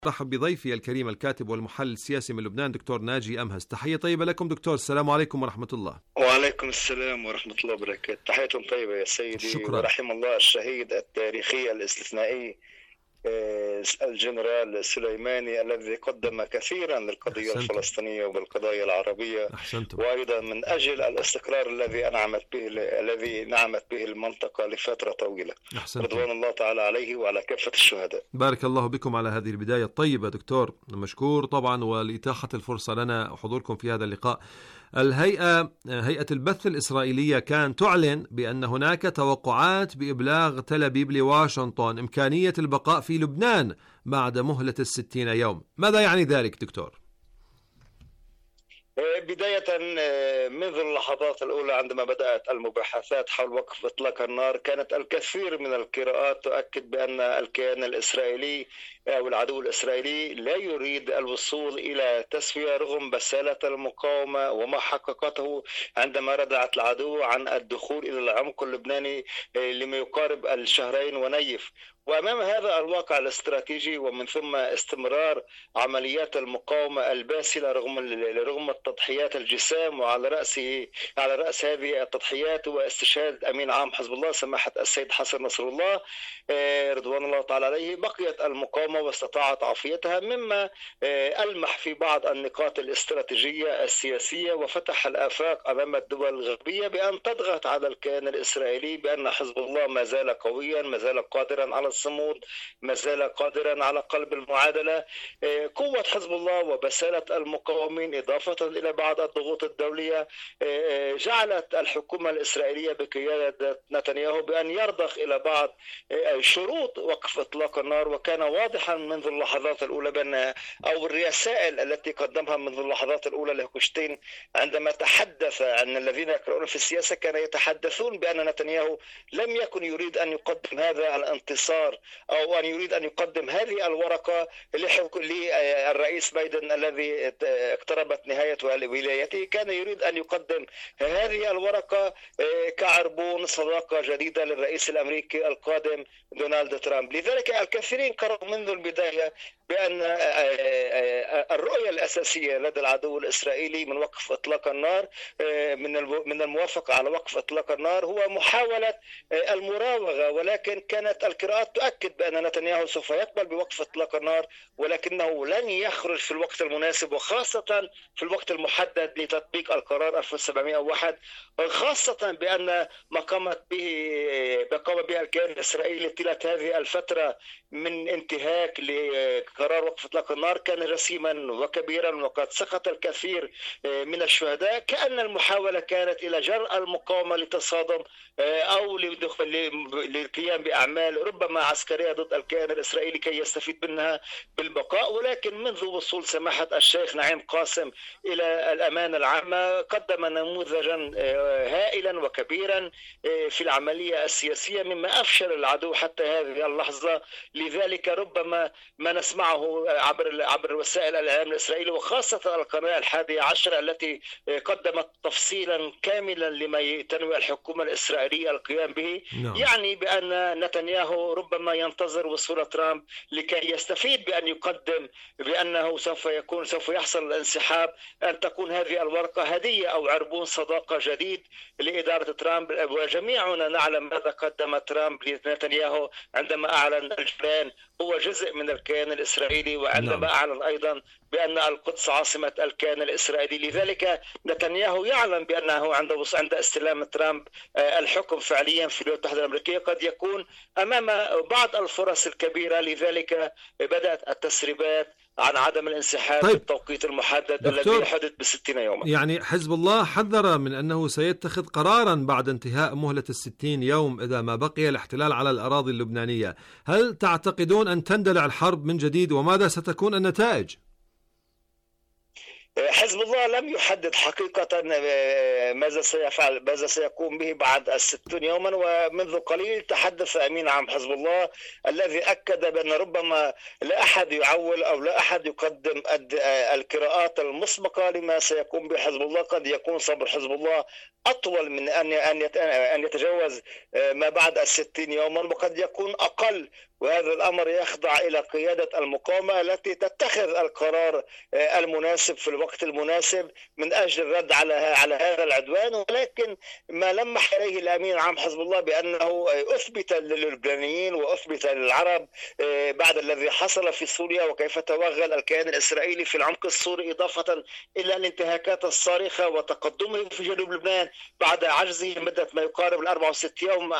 رحب بضيفي الكريم الكاتب والمحلل السياسي من لبنان دكتور ناجي أمهس. تحية طيبة لكم دكتور، السلام عليكم ورحمة الله. وعليكم السلام ورحمة الله وبركاته. تحية طيبة يا سيدي. شكرا. ورحم الله الشهيد التاريخي الاستثنائي الجنرال سليماني الذي قدم كثيرا للقضية الفلسطينية وبالقضايا العربية. أحسنتم. وأيضا من أجل الاستقرار الذي نعمت به المنطقة لفترة طويلة. أحسنتم. رضوان الله تعالى عليه وعلى كافة الشهداء. بارك الله بكم على هذه البداية الطيبة دكتور، مشكور طبعا ولإتاحة الفرصة لنا حضوركم في هذا اللقاء. هيئة البث الإسرائيلية كان تعلن بأن هناك توقعات بإبلاغ تل أبيب لواشنطن إمكانية البقاء في لبنان بعد مهلة 60 يوم. ماذا يعني ذلك دكتور؟ بداية منذ اللحظات الأولى عندما بدأت المباحثات حول وقف إطلاق النار كانت الكثير من القراءات تؤكد بأن الكيان الإسرائيلي أو العدو الإسرائيلي لا يريد الوصول إلى تسوية رغم بسالة المقاومة وما حققته عندما ردعت العدو عن الدخول إلى العمق اللبناني لما يقارب الشهرين ونيف. وأمام هذا الواقع الاستراتيجي ومن ثم استمرار عمليات المقاومة الباسلة رغم التضحيات الجسام، وعلى رأس هذه التضحيات واستشهاد أمين عام حزب الله سماحة السيد حسن نصر الله رضوان الله تعالى عليه، بقيت المقاومة واستطاعت عافيتها، مما ألمح في بعض النقاط الاستراتيجية السياسية وفتح الآفاق أمام الدول الغربية بأن تضغط على الكيان الإسرائيلي بأن حزب الله ما زال قويا، ما زال قادرا على الصمود، ما زال قادرا على قلب المعادلة. قوة حزب الله وبسالة المقاومين إضافة إلى بعض الضغوط الدولية جعلت الحكومة الإسرائيلية بقيادة نتنياهو بأن يرضخ إلى بعض شروط وقف إطلاق النار. وكان واضحا منذ اللحظات الأولى بأن أو الرسائل التي قدمها منذ اللحظات الأولى لهوشتين عندما تحدث عن الذين يقرؤون في السياسة كانوا يتحدثون بأن نتنياهو لم يكن يريد أن يقدم هذا الانتصار أو أن يريد أن يقدم هذه الورقة للرئيس بايدن الذي اقتربت نهاية ولايته. كان يريد أن يقدم هذه الورقة كعربون صداقة جديدة للرئيس الأمريكي القادم دونالد ترامب. لذلك الكثيرين قرروا منذ البداية بأن الرؤية الأساسية لدى العدو الإسرائيلي من وقف إطلاق النار من الموافقة على وقف إطلاق النار هو محاولة المراوغة، ولكن كانت القراءات تؤكد بأن نتنياهو سوف يقبل بوقف إطلاق النار ولكنه لن يخرج في الوقت المناسب، وخاصة في الوقت المحدد لتطبيق القرار 1701، خاصة بأن ما قام به الكيان الإسرائيلي طيلة هذه الفترة من انتهاك لقرار وقف إطلاق النار كان جسيما وكبيرا، وقد سقط الكثير من الشهداء. كأن المحاولة كانت إلى جرء المقاومة لتصادم أو للقيام بأعمال ربما عسكرية ضد الكيان الإسرائيلي كي يستفيد منها بالبقاء. ولكن منذ وصول سماحة الشيخ نعيم قاسم إلى الأمانة العامة قدم نموذجا هائلا وكبيرا في العملية السياسية مما أفشل العدو حتى هذه اللحظة. لذلك ربما ما نسمعه عبر وسائل الإعلام الإسرائيلي وخاصة القناة 11 التي قدمت تفصيلا كاملا لما تنوي الحكومة الإسرائيلية القيام به يعني بأن نتنياهو ربما ينتظر وصول ترامب لكي يستفيد بأن يقدم بأنه سوف يحصل الانسحاب، أن تكون هذه الورقة هدية أو عربون صداقة جديد لإدارة ترامب. وجميعنا نعلم ماذا قدم ترامب لنتنياهو عندما أعلن الجولان هو جزء من الكيان الإسرائيلي، وعندما أعلن أيضا بأن القدس عاصمة الكيان الإسرائيلي. لذلك نتنياهو يعلم بأنه عند استلام ترامب الحكم فعليا في الولايات المتحدة الأمريكية قد يكون أمام بعض الفرص الكبيرة. لذلك بدأت التسريبات عن عدم الانسحاب بالتوقيت المحدد الذي يحدث ب60 يوما. يعني حزب الله حذر من أنه سيتخذ قرارا بعد انتهاء مهلة 60 يوم إذا ما بقي الاحتلال على الأراضي اللبنانية. هل تعتقدون أن تندلع الحرب من جديد وماذا ستكون النتائج؟ حزب الله لم يحدد حقيقة ماذا سيفعل، ماذا سيقوم به بعد 60 يوما. ومنذ قليل تحدث أمين عام حزب الله الذي أكد بأن ربما لا أحد يعول أو لا أحد يقدم القراءات المسبقة لما سيقوم به حزب الله. قد يكون صبر حزب الله أطول من أن يتجاوز ما بعد 60 يوما، وقد يكون أقل وهذا الأمر يخضع إلى قيادة المقاومة التي تتخذ القرار المناسب في الوقت المناسب من أجل الرد على هذا العدوان. ولكن ما لمح إليه الأمين العام حزب الله بأنه أثبت للبنانيين وأثبت للعرب بعد الذي حصل في سوريا وكيف توغل الكيان الإسرائيلي في العمق السوري، إضافة إلى الانتهاكات الصارخة وتقدمه في جنوب لبنان بعد عجزه مدة ما يقارب 64 يوم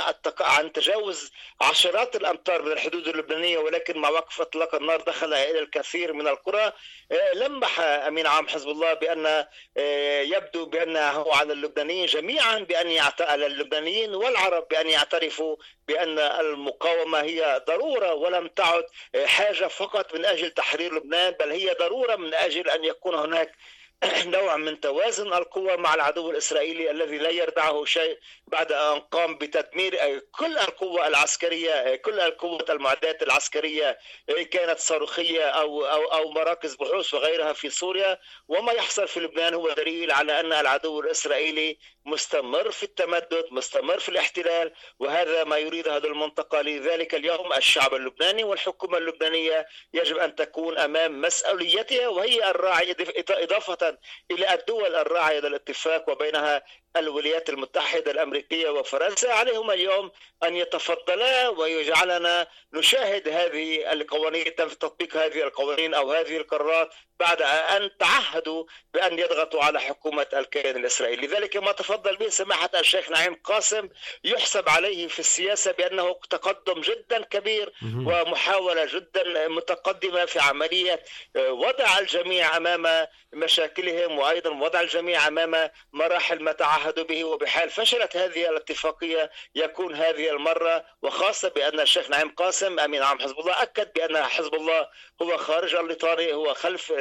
عن تجاوز عشرات الأمتار من الحدود اللبنانية، ولكن مع وقف إطلاق النار دخل إلى الكثير من القرى. لمح أمين عام حزب الله بأن يبدو بأنه على اللبنانيين جميعا على اللبنانيين والعرب بأن يعترفوا بأن المقاومة هي ضرورة ولم تعد حاجة فقط من أجل تحرير لبنان، بل هي ضرورة من أجل أن يكون هناك نوع من توازن القوى مع العدو الإسرائيلي الذي لا يردعه شيء بعد أن قام بتدمير كل القوة العسكرية، كل القوة المعدات العسكرية كانت صاروخية أو مراكز بحوث وغيرها في سوريا. وما يحصل في لبنان هو دليل على أن العدو الإسرائيلي مستمر في التمدد، مستمر في الاحتلال، وهذا ما يريد هذه المنطقة. لذلك اليوم الشعب اللبناني والحكومة اللبنانية يجب أن تكون أمام مسؤوليتها، وهي الراعية إضافة إلى الدول الراعية للاتفاق وبينها الولايات المتحدة الأمريكية وفرنسا. عليهم اليوم أن يتفضلا ويجعلنا نشاهد هذه القوانين، تطبيق هذه القوانين أو هذه القرارات بعد أن تعهدوا بأن يضغطوا على حكومة الكيان الإسرائيلي. لذلك ما تفضل به سماحة الشيخ نعيم قاسم يحسب عليه في السياسة بأنه تقدم جدا كبير ومحاولة جدا متقدمة في عملية وضع الجميع أمام مشاكلهم، وأيضا وضع الجميع أمام مراحل ما تعهدوا به. وبحال فشلت هذه الاتفاقية يكون هذه المرة، وخاصة بأن الشيخ نعيم قاسم أمين عام حزب الله أكد بأن حزب الله هو خارج الإطار، هو خلف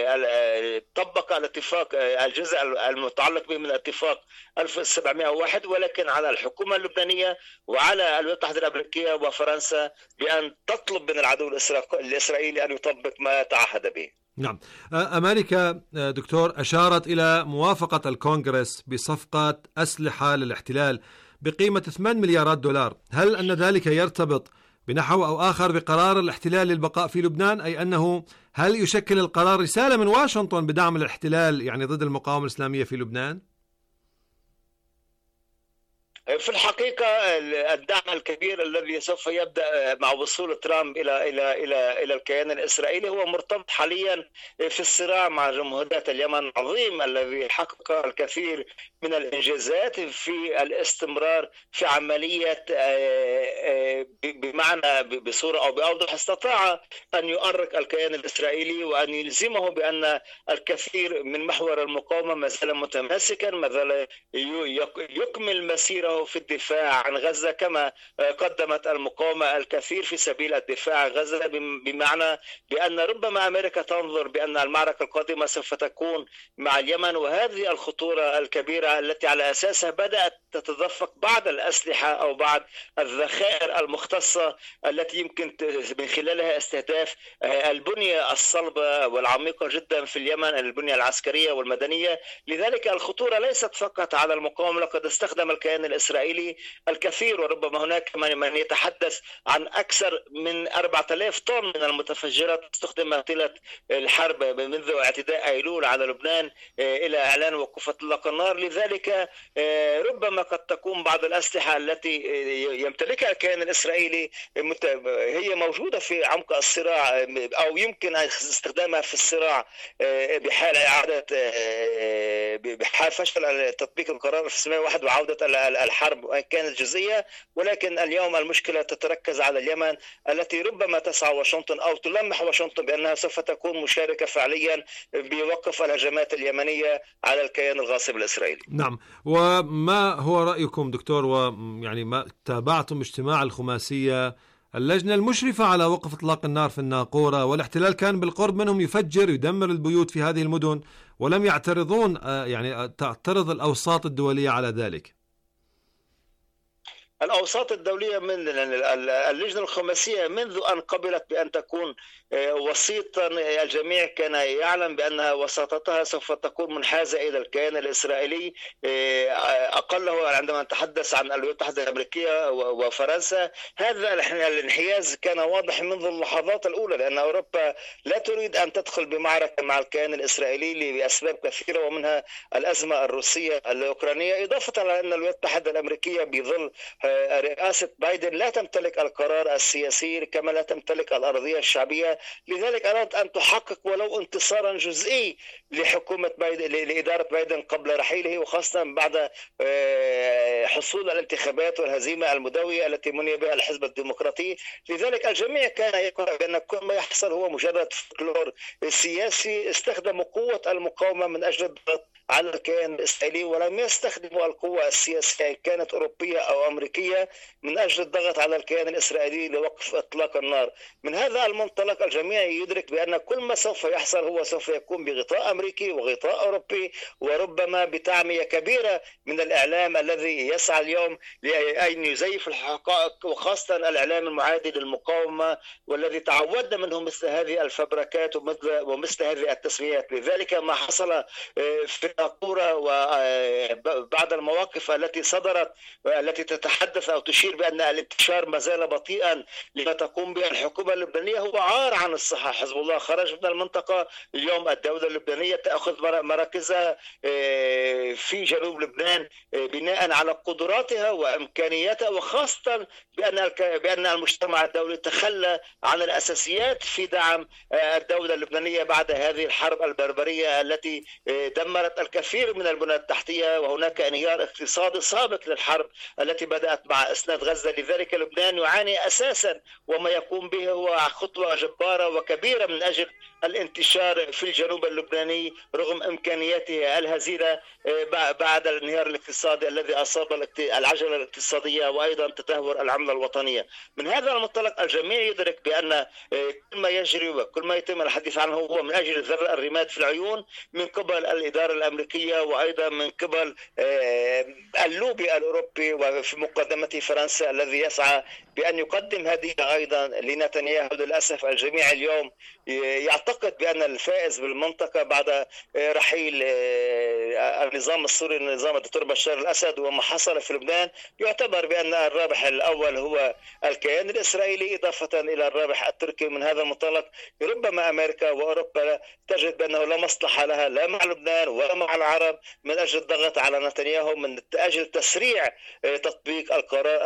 طبق الاتفاق الجزء المتعلق به من الاتفاق 1701، ولكن على الحكومة اللبنانية وعلى الولايات المتحدة الأمريكية وفرنسا بأن تطلب من العدو الإسرائيلي أن يطبق ما تعهد به. نعم. أمريكا دكتور أشارت إلى موافقة الكونغرس بصفقة أسلحة للاحتلال بقيمة 8 مليارات دولار. هل أن ذلك يرتبط بنحو أو آخر بقرار الاحتلال للبقاء في لبنان؟ أي أنه هل يشكل القرار رسالة من واشنطن بدعم الاحتلال يعني ضد المقاومة الإسلامية في لبنان؟ في الحقيقة الدعم الكبير الذي سوف يبدأ مع وصول ترامب إلى الكيان الإسرائيلي هو مرتبط حاليا في الصراع مع جمهورية اليمن العظيم الذي حقق الكثير من الإنجازات في الاستمرار في عملية بمعنى بصورة أو بأوضح استطاع أن يؤرق الكيان الإسرائيلي وأن يلزمه بأن الكثير من محور المقاومة ما زال متماسكا، ما زال يكمل مسيره في الدفاع عن غزة، كما قدمت المقاومة الكثير في سبيل الدفاع عن غزة، بمعنى بأن ربما أمريكا تنظر بأن المعركة القادمة سوف تكون مع اليمن، وهذه الخطورة الكبيرة التي على أساسها بدأت تتدفق بعض الأسلحة أو بعض الذخائر المختصة التي يمكن من خلالها استهداف البنية الصلبة والعميقة جدا في اليمن، البنية العسكرية والمدنية. لذلك الخطورة ليست فقط على المقاومة، لقد استخدم الكيان الإسرائيلي الكثير، وربما هناك من يتحدث عن أكثر من 4000 طن من المتفجرات استخدمت طيلة الحرب منذ اعتداء أيلول على لبنان إلى إعلان وقف إطلاق النار. لذلك ربما قد تكون بعض الأسلحة التي يمتلكها الكيان الإسرائيلي هي موجودة في عمق الصراع، أو يمكن استخدامها في الصراع بحال بحال فشل تطبيق القرار 1901 وعودة الحرب وإن كانت جزئية. ولكن اليوم المشكلة تتركز على اليمن التي ربما تسعى واشنطن أو تلمح واشنطن بأنها سوف تكون مشاركة فعليا بوقف الهجمات اليمنية على الكيان الغاصب الإسرائيلي. نعم. وما هو رأيكم دكتور، ويعني ما تابعتم اجتماع الخماسية اللجنة المشرفة على وقف إطلاق النار في الناقورة، والاحتلال كان بالقرب منهم يفجر يدمر البيوت في هذه المدن ولم يعترضون، يعني تعترض الأوساط الدولية على ذلك؟ الأوساط الدولية من اللجنة الخماسية منذ أن قبلت بأن تكون وسيطا، الجميع كان يعلم بأن وساطتها سوف تكون منحازة إلى الكيان الإسرائيلي. أقله عندما نتحدث عن الولايات المتحدة الأمريكية وفرنسا، هذا الانحياز كان واضح منذ اللحظات الأولى، لأن أوروبا لا تريد أن تدخل بمعركة مع الكيان الإسرائيلي لأسباب كثيرة، ومنها الأزمة الروسية الأوكرانية، إضافة على أن الولايات المتحدة الأمريكية بظل رئاسة بايدن لا تمتلك القرار السياسي كما لا تمتلك الأرضية الشعبية. لذلك أرادت أن تحقق ولو انتصارا جزئي لحكومة بايدن، لإدارة بايدن قبل رحيله، وخاصة بعد حصول الانتخابات والهزيمة المدوية التي مني بها الحزب الديمقراطي. لذلك الجميع كان يقول بأن كل ما يحصل هو مجرد فلكلور سياسي. استخدموا قوة المقاومة من أجل الضغط على الكيان الإسرائيلي، ولم يستخدموا القوة السياسية كانت أوروبية أو أمريكية من أجل الضغط على الكيان الإسرائيلي لوقف إطلاق النار. من هذا المنطلق الجميع يدرك بأن كل ما سوف يحصل هو سوف يكون بغطاء أمريكي وغطاء أوروبي، وربما بتعمية كبيرة من الإعلام الذي يسعى اليوم لأن يزيف الحقائق، وخاصة الإعلام المعادي للمقاومة والذي تعودنا منه مثل هذه الفبركات ومثل هذه التسميات. لذلك ما حصل في الثورة وبعد المواقف التي صدرت التي تتحدث أو تشير بأن الانتشار ما زال بطيئا لما تقوم به الحكومة اللبنانية هو عار عن الصحة. حزب الله خرج من المنطقة، اليوم الدولة اللبنانية تأخذ مراكزها في جنوب لبنان بناء على قدراتها وإمكانياتها، وخاصة بأن المجتمع الدولي تخلى عن الأساسيات في دعم الدولة اللبنانية بعد هذه الحرب البربرية التي دمرت الكثير من البنى التحتية، وهناك انهيار اقتصادي سابق للحرب التي بدأت مع إسناد غزة. لذلك لبنان يعاني أساسا، وما يقوم به هو خطوة جبارة وكبيرة من أجل الانتشار في الجنوب اللبناني رغم إمكانياته الهزيلة بعد الانهيار الاقتصادي الذي أصاب العجلة الاقتصادية وأيضا تدهور العملة الوطنية. من هذا المنطلق الجميع يدرك بأن كل ما يجري وكل ما يتم الحديث عنه هو من أجل ذر الرماد في العيون من قبل الإدارة الأمريكية وأيضا من قبل اللوبي الأوروبي وفي مقدمته فرنسا الذي يسعى بأن يقدم هدية أيضا لنتنياهو. للأسف الجميع اليوم يعتقد بأن الفائز بالمنطقة بعد رحيل النظام السوري النظام الدكتور بشار الأسد وما حصل في لبنان يعتبر بأن الرابح الأول هو الكيان الإسرائيلي إضافة إلى الرابح التركي. من هذا المنطلق ربما أمريكا وأوروبا تجد بأنه لا مصلحة لها لا مع لبنان ولا مع العرب من أجل الضغط على نتنياهو من أجل تسريع تطبيق القرار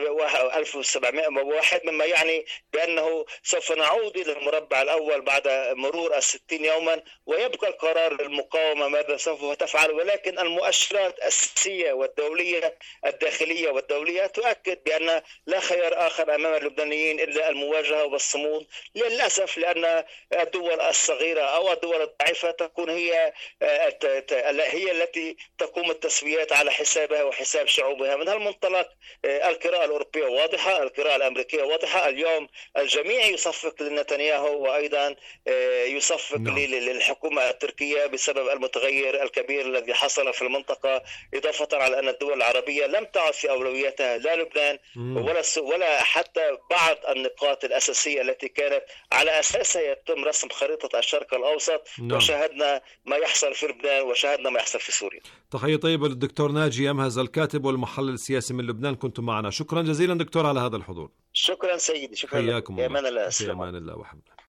1701 مما يعني بأنه سوف نعود إلى المربع الأول بعد مرور 60 يوما ويبقى القرار للمقاومة ماذا سوف تفعل. ولكن المؤشرات السياسية والدولية الداخلية والدولية تؤكد بأن لا خيار آخر أمام اللبنانيين إلا المواجهة والصمود. للأسف لأن الدول الصغيرة أو الدول الضعيفة تكون هي التي تقوم التسويات على حسابها وحساب شعوبها. من هالمنطلق القراءة الأوروبية واضحة، القراءة الأمريكية واضحة. اليوم الجميع يصفق لنتنياهو وأيضا يصفق للحكومة التركية بسبب المتغير الكبير الذي حصل في المنطقة، إضافة على أن الدول العربية لم تعد في أولوياتها لا لبنان ولا حتى بعض النقاط الأساسية التي كانت على أساسها يتم رسم خريطة الشرق الأوسط. وشاهدنا ما يحصل في لبنان وشاهدنا ما يحصل في سوريا. تحية طيبة للدكتور ناجي أمهز الكاتب والمحلل السياسي من لبنان، كنتم معنا. شكرا جزيلا دكتور على هذا الحضور. شكرا سيدي، شكرا. حياكم الله. في أمان الله. في أمان الله وحفظه.